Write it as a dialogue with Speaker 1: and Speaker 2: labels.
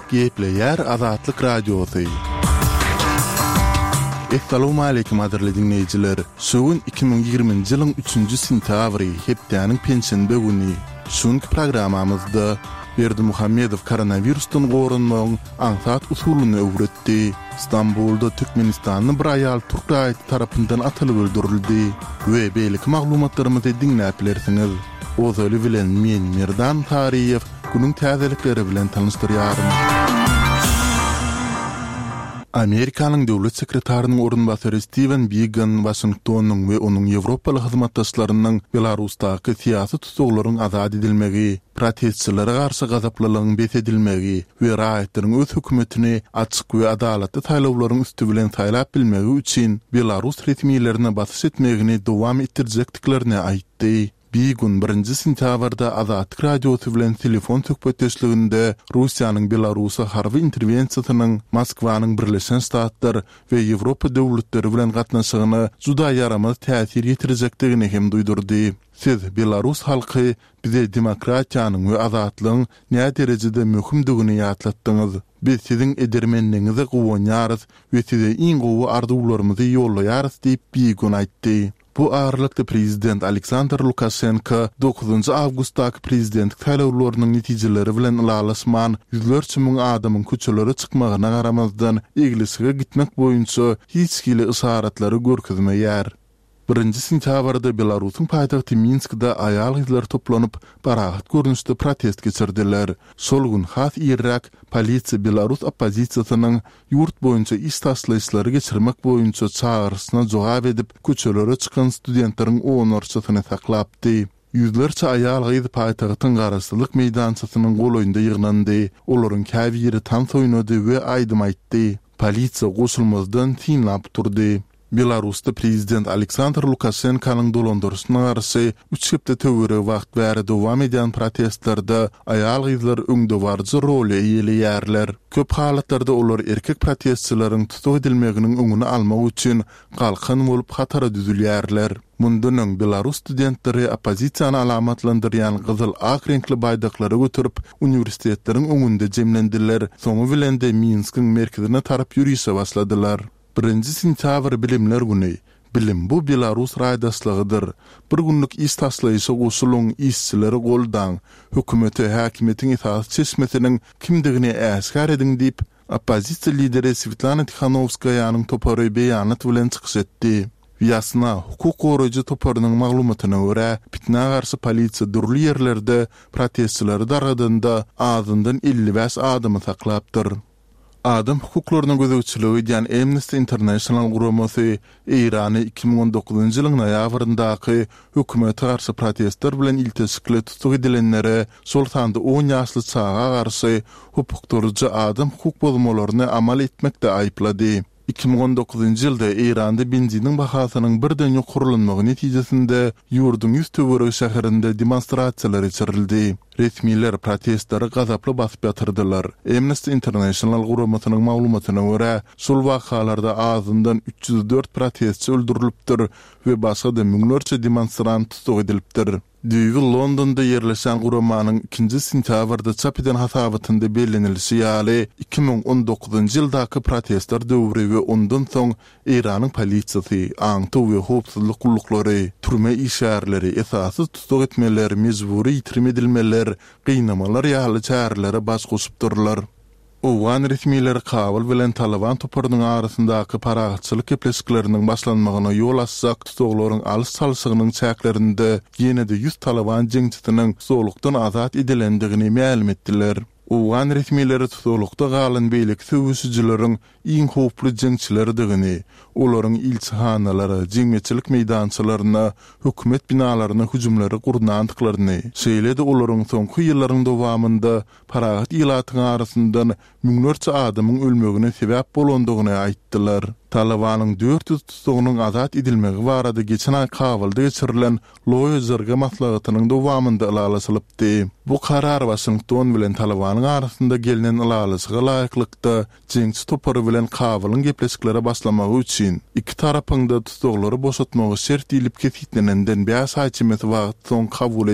Speaker 1: Gepleyer Azatlyk Radiosu. Assalamu alaykum adirli dinleyijiler. Şogun 2020-nji ýylyň 3-nji sentýabry hepdeniň pensiýa güni. Şonky programamyzda Berdi Muhammedow koronavirusdan gorunmagyň aňsat usulyny öwretdi. İstanbulda Türkmenistanyň bir aýal Türk raýaty tarapyndan atylyp öldürildi. We beýlik maglumatlarymyzy dinläp bilersiňiz. Ozaly bilen men Merdan Tariýew günüň täzelikleri bilen tanışdyrýarym. Amerikanyň döwlet sekretarinyň orunbasary Steven Biegun Washingtonyň we onuň Ýewropaly hyzmatdaşlarynyň Belarusdaky syýasy tutuklaryň azad edilmegi, protestçilere garşy gazaplalygyň besedilmegi we raýatlaryň öz hökümetini açyk we adalatly taýlawlaryň üstü bilen taýlap bilmegi üçin Belarus resmiýetlerine basyş etmegini dowam etdirjekdiklaryny aýtdy. Biegun 1-nji sentýabrda Azatlyk Radiosu bilen telefon söhbetdeşliginde Russiýanyň Belarusa harby interwensiýasynyň Moskwanyň Birleşen Ştatlar we Ýewropa döwletleri bilen gatnaşygyny juda ýaramaz täsir ýetirjekdigini hem duýdurdy. Siz Belarus halky bize demokratiýanyň we azatlygyň näme derejede möhümdigini ýatlatdyňyz. Biz siziň edermenligiňizi gowunýarys we size iň gowy arzuwlarymyzy ýollaýarys diýip Biegun aýtdy. Bu ağırlıkta Prezident Aleksandr Lukashenko 9 Awgustdaky prezidentlik taýlawlarynyň netijeleri bilen ulalaşman ýüzlerçe müň adamyň köçelere çykmagyna garamazdan eglisige gitmek boýunça hiç kile ysaratlary görkezmeýär. 1-nji sentýabrda Belarusyň paýtagty Minskda aýal gyzlar toplanyp barahat görnüşde protest geçirdiler. Şol gün has Irak polisiýa Belarus oppozisiýasynyň ýurt boýunça iş taşlyşlary geçirmek boýunça çağrysına jogap edip köçelere çykan studentleriň oňarçysyny saklapdy. Ýüzlerçe aýal gyzy paýtagtyň garaşsylyk meýdançasynyň golaýynda ýygnandy. Olaryň käbiri tan soýnady we aýdym aýtdy. Polisiýa goşulmazdan tinlap turdy. Belarusda Prezident Aleksandr Lukashenko'nun dolandırışına karşı 3 hepde töwere wagt bäri dowam eden protestlarda aýal gyzlar öňde barjy rol eýelýärler. Köp halatlarda olar erkek protestçilaryň tutuk edilmeginiň öňüni almak üçin galkyn bolup hatara düzülýärler. Mundan Belarus studentleri opozisiýany alamatlandyrýan gyzyl ak renkli baýdaklary götürüp uniwersitetleriň öňünde jemlendiler. Soňu bilen de Minskiň merkezine tarap ýürüýse başladylar. 1-nji sentýabr bilimler güni. Bilim bu Belarus raýdaşlygydyr. Bir günlük iş taşlaýysy goşuluň işçileri goldan, hökümeti häkimetiň itaat çeşmesiniň kimdigini äskär ediň diýip oppozisiýa lideri Svetlana Tikhanovskaýanyň topary beýanat bilen çykyş etdi. Ýasna hukuk goraýjy toparynyň maglumatyna görä, pitnä garşy polisiýa durly ýerlerde protestçileri dargadanda azyndan 55 adamy saklapdyr. Adam hukuklarynyň gözegçiligi diýen Amnesty International guramasy Irany 2019-njy ýylyň noýabryndaky hökümete garşy protestler bilen iltisikle tutuk edilenlere şol sanda 10 ýaşly çağa garşy hukukdaryjy adam hukuk bozmalaryny amal etmekde aýplady. 2019-njy ýylda Iranda benziniň bahasynyň birden ýokurlanmagy netijesinde ýurdun 100 töwerek şäherinde demonstrasiýalar geçirildi. Resmiýetler protestleri gazaply basyp ýatyrdylar. Amnesty International guramasynyň maglumatyna görä, şol wakalarda azyndan 304 protestçi öldürilipdir we başga da müňlerçe demonstrant tutuk edilipdir. Düýgü Londonda ýerleşen guramanyň 2-nji sentýabrda çap eden hasabatynda bellenilýär ýaly 2019-njy ýyldaky protestler döwri we ondan soň Iranyň polisiýasy, aňty we howpsuzlyk gullukları, türme işgärleri, esasy tutuk etmeler, mejburi ýitirme edilmeler, gynamalar ýaly çärelere baş goşupdyrlar. Owan resmiýetleri kabul bilen Taliban toparynyň arasyndaky paragatçylyk gepleşikleriniň başlanmagyna ýol açsak, tutuklaryň alys çalyşygynyň çäklerinde ýene-de 100 Taliban jeňçisiniň solukdan azat edilendigini ma'lum etdiler. Owan resmiýetleri tutuklukda galan beýlik söwüşçileriň iň howply jeňçilerdigini, olaryň ilçihanalary, jeňmetçilik meýdançylaryna, hökümet binalaryna hüjumlary gurdandyklaryny, şeýle-de olaryň soňky ýyllaryň dowamında paragat ýylatyň arasyndan müňlerçe adamyň ölmegine sebäp bolandygyny aýtdylar. Talibanyň 400 tutugynyň azat edilmegi barada geçen ay Kabulda geçirilen loýa maslahatynyň dowamında ulalaşylypdy. Bu karar Washington bilen Talibanyň arasynda gelinen ulalaşyga laýyklykda jeňçi topary bilen Kabulyň gepleşiklere başlamagy üçin iki tarapyň da tutuklary boşatmagy şert edilip ketýändinden bäş haýçymety wagt soň kabul